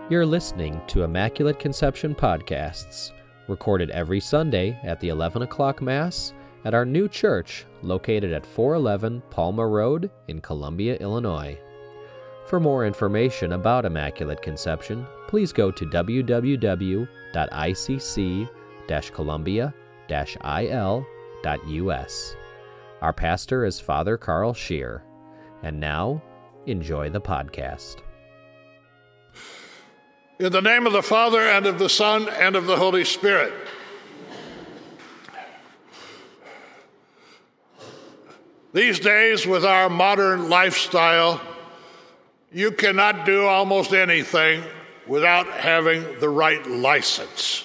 You're listening to Immaculate Conception Podcasts, recorded every Sunday at the 11 o'clock Mass at our new church located at 411 Palmer Road in Columbia, Illinois. For more information about Immaculate Conception, please go to www.icc-columbia-il.us. Our pastor is Father Carl Scheer. And now, enjoy the podcast. In the name of the Father, and of the Son, and of the Holy Spirit. These days, with our modern lifestyle, you cannot do almost anything without having the right license.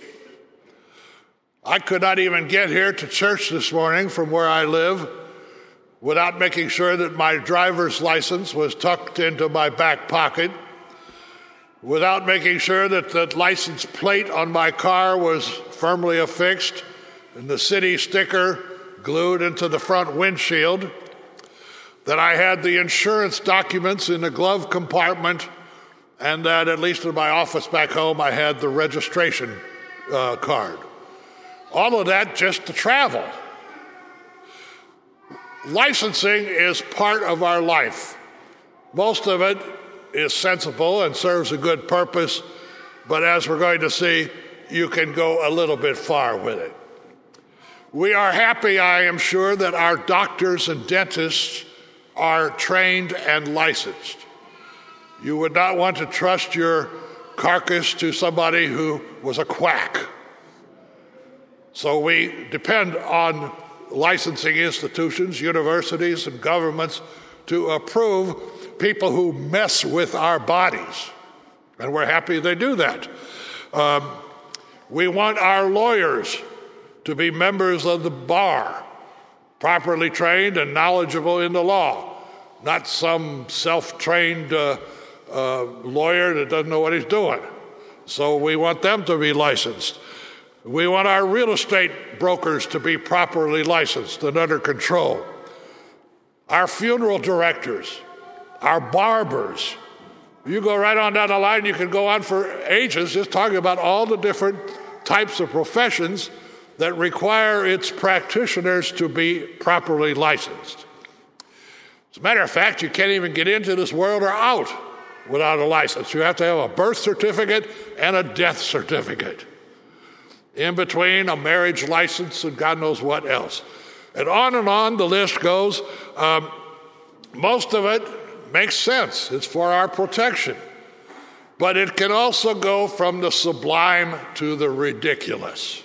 I could not even get here to church this morning from where I live without making sure that my driver's license was tucked into my back pocket, without making sure that the license plate on my car was firmly affixed and the city sticker glued into the front windshield, that I had the insurance documents in the glove compartment, and that at least in my office back home I had the registration card. All of that just to travel. Licensing is part of our life. Most of it is sensible and serves a good purpose, but as we're going to see, you can go a little bit far with it. We are happy, I am sure, that our doctors and dentists are trained and licensed. You would not want to trust your carcass to somebody who was a quack. So we depend on licensing institutions, universities, and governments to approve people who mess with our bodies, and we're happy they do that. We want our lawyers to be members of the bar, properly trained and knowledgeable in the law, not some self-trained lawyer that doesn't know what he's doing. So we want them to be licensed. We want our real estate brokers to be properly licensed and under control. Our funeral directors, our barbers. You go right on down the line, you can go on for ages just talking about all the different types of professions that require its practitioners to be properly licensed. As a matter of fact, you can't even get into this world or out without a license. You have to have a birth certificate and a death certificate. In between, a marriage license and God knows what else. And on the list goes. Most of it makes sense. It's for our protection. But it can also go from the sublime to the ridiculous.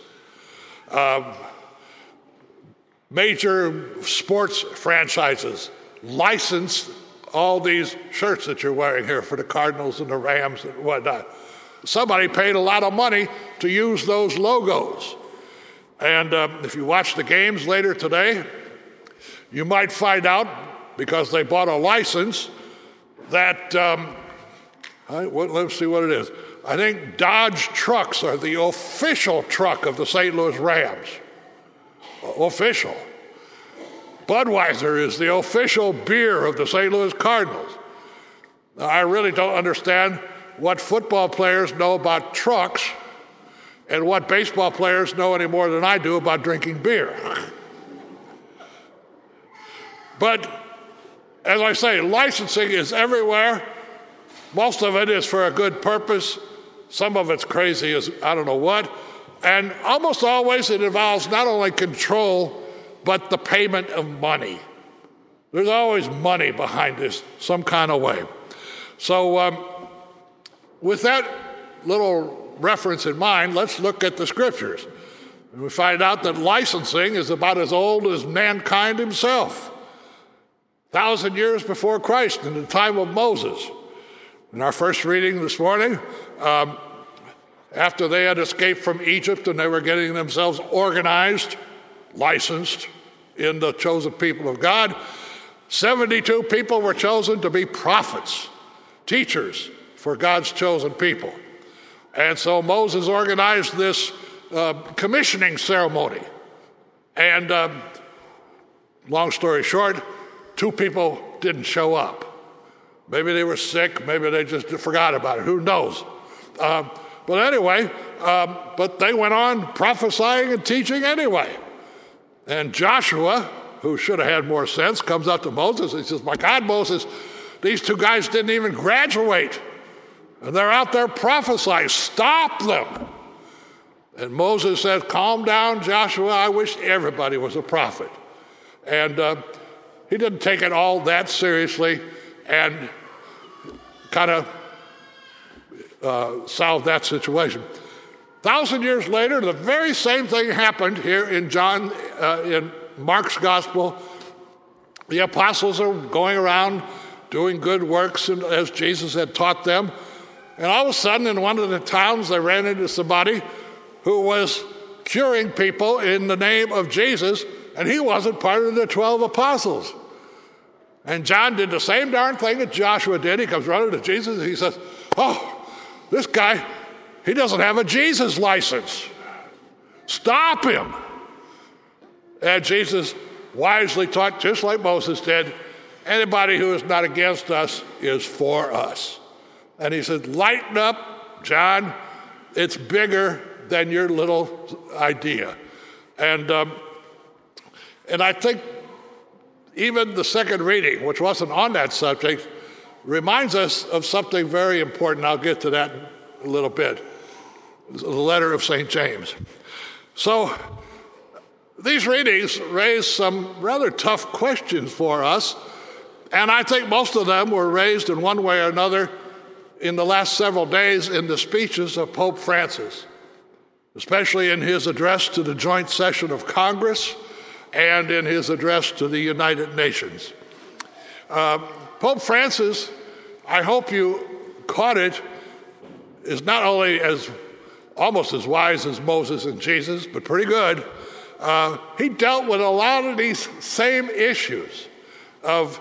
Major sports franchises license all these shirts that you're wearing here for the Cardinals and the Rams and whatnot. Somebody paid a lot of money to use those logos. And if you watch the games later today, you might find out, because they bought a license, that, let's see what it is. I think Dodge trucks are the official truck of the St. Louis Rams. Official. Budweiser is the official beer of the St. Louis Cardinals. Now, I really don't understand what football players know about trucks and what baseball players know any more than I do about drinking beer. But, as I say, licensing is everywhere. Most of it is for a good purpose. Some of it's crazy as I don't know what. And almost always it involves not only control, but the payment of money. There's always money behind this, some kind of way. So with that little reference in mind, let's look at the scriptures. And we find out that licensing is about as old as mankind himself. 1,000 years before Christ, in the time of Moses. In our first reading this morning, after they had escaped from Egypt and they were getting themselves organized, licensed in the chosen people of God, 72 people were chosen to be prophets, teachers for God's chosen people. And so Moses organized this commissioning ceremony. And long story short, 2 people didn't show up. Maybe they were sick. Maybe they just forgot about it. Who knows? But anyway, but they went on prophesying and teaching anyway. And Joshua, who should have had more sense, comes up to Moses and he says, my God, Moses, these two guys didn't even graduate. And they're out there prophesying. Stop them. And Moses says, calm down, Joshua. I wish everybody was a prophet. And he didn't take it all that seriously and kind of solved that situation. 1,000 years later, the very same thing happened here in in Mark's gospel. The apostles are going around doing good works as Jesus had taught them. And all of a sudden, in one of the towns, they ran into somebody who was curing people in the name of Jesus, and he wasn't part of the 12 apostles. And John did the same darn thing that Joshua did. He comes running to Jesus, and he says, oh, this guy, he doesn't have a Jesus license. Stop him. And Jesus wisely taught, just like Moses did, anybody who is not against us is for us. And he said, lighten up, John. It's bigger than your little idea. And I think even the second reading, which wasn't on that subject, reminds us of something very important. I'll get to that in a little bit. The letter of St. James. So these readings raise some rather tough questions for us, and I think most of them were raised in one way or another in the last several days in the speeches of Pope Francis, especially in his address to the joint session of Congress and in his address to the United Nations. Pope Francis, I hope you caught it, is not only almost as wise as Moses and Jesus, but pretty good. He dealt with a lot of these same issues of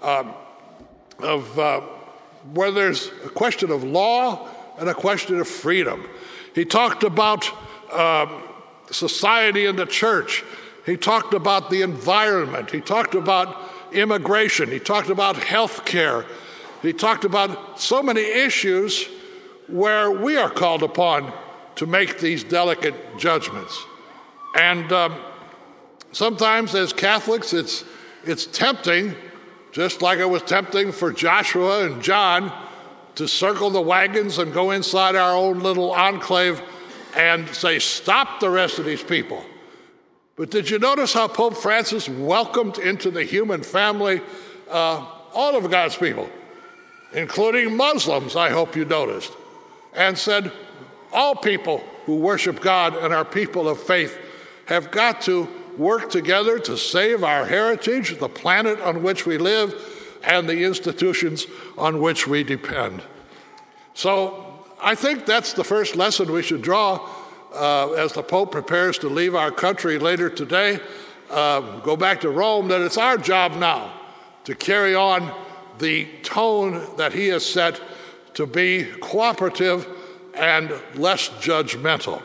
where there's a question of law and a question of freedom. He talked about society and the church. He talked about the environment. He talked about immigration. He talked about health care. He talked about so many issues where we are called upon to make these delicate judgments. And sometimes as Catholics, it's tempting, just like it was tempting for Joshua and John, to circle the wagons and go inside our own little enclave and say, stop the rest of these people. But did you notice how Pope Francis welcomed into the human family all of God's people, including Muslims, I hope you noticed, and said all people who worship God and are people of faith have got to work together to save our heritage, the planet on which we live, and the institutions on which we depend. So I think that's the first lesson we should draw as the Pope prepares to leave our country later today, go back to Rome, that it's our job now to carry on the tone that he has set to be cooperative and less judgmental.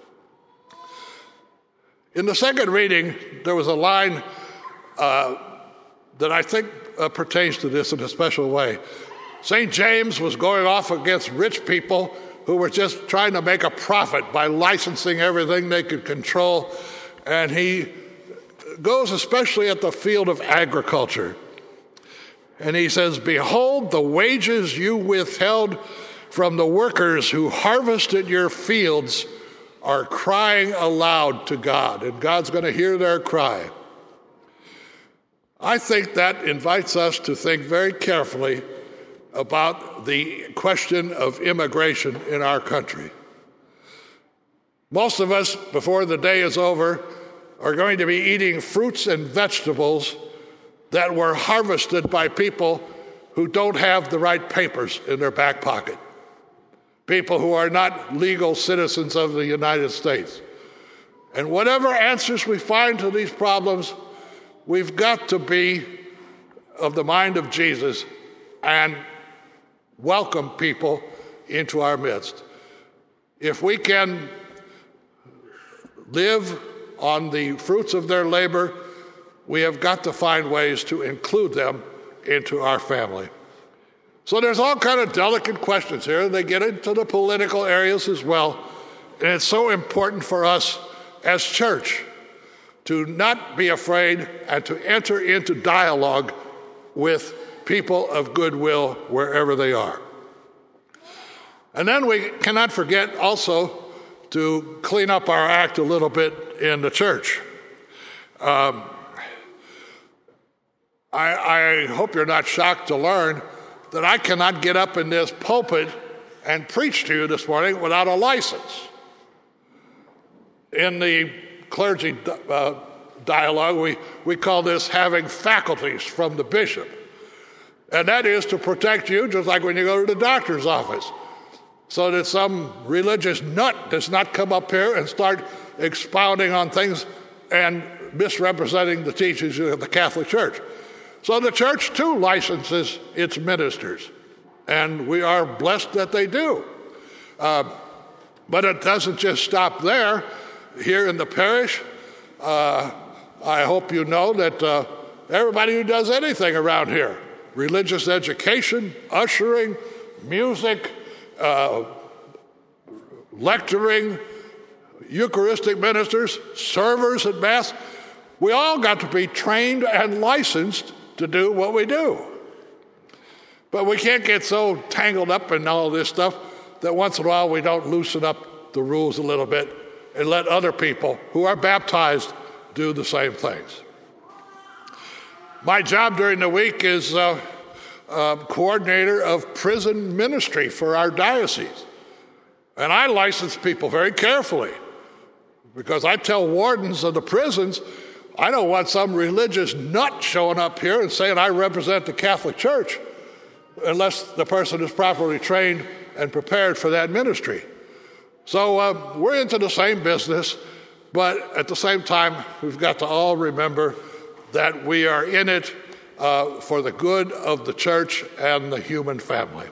In the second reading, there was a line that I think pertains to this in a special way. St. James was going off against rich people who were just trying to make a profit by licensing everything they could control. And he goes especially at the field of agriculture. And he says, behold, the wages you withheld from the workers who harvested your fields are crying aloud to God, and God's going to hear their cry. I think that invites us to think very carefully about the question of immigration in our country. Most of us, before the day is over, are going to be eating fruits and vegetables that were harvested by people who don't have the right papers in their back pocket, people who are not legal citizens of the United States. And whatever answers we find to these problems, we've got to be of the mind of Jesus and welcome people into our midst. If we can live on the fruits of their labor, we have got to find ways to include them into our family. So there's all kind of delicate questions here, and they get into the political areas as well. And it's so important for us as church to not be afraid and to enter into dialogue with people of goodwill wherever they are. And then we cannot forget also to clean up our act a little bit in the church. I hope you're not shocked to learn that I cannot get up in this pulpit and preach to you this morning without a license. In the clergy dialogue, we call this having faculties from the bishop. And that is to protect you, just like when you go to the doctor's office, so that some religious nut does not come up here and start expounding on things and misrepresenting the teachings of the Catholic Church. So the church, too, licenses its ministers, and we are blessed that they do. But it doesn't just stop there. Here in the parish, I hope you know that everybody who does anything around here, religious education, ushering, music, lecturing, Eucharistic ministers, servers at Mass, we all got to be trained and licensed to do what we do. But we can't get so tangled up in all this stuff that once in a while we don't loosen up the rules a little bit and let other people who are baptized do the same things. My job during the week is coordinator of prison ministry for our diocese. And I license people very carefully because I tell wardens of the prisons, I don't want some religious nut showing up here and saying I represent the Catholic Church unless the person is properly trained and prepared for that ministry. So we're into the same business, but at the same time, we've got to all remember that we are in it for the good of the church and the human family.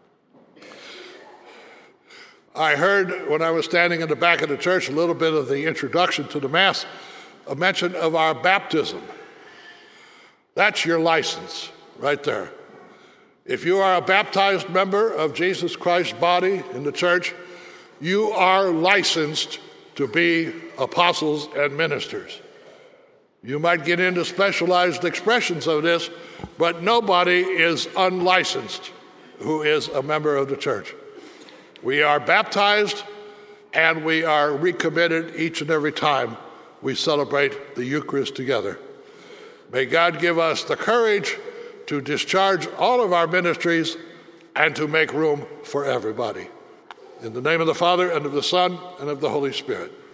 I heard when I was standing in the back of the church a little bit of the introduction to the Mass, a mention of our baptism. That's your license right there. If you are a baptized member of Jesus Christ's body in the church, you are licensed to be apostles and ministers. You might get into specialized expressions of this, but nobody is unlicensed who is a member of the church. We are baptized and we are recommitted each and every time we celebrate the Eucharist together. May God give us the courage to discharge all of our ministries and to make room for everybody. In the name of the Father, and of the Son, and of the Holy Spirit.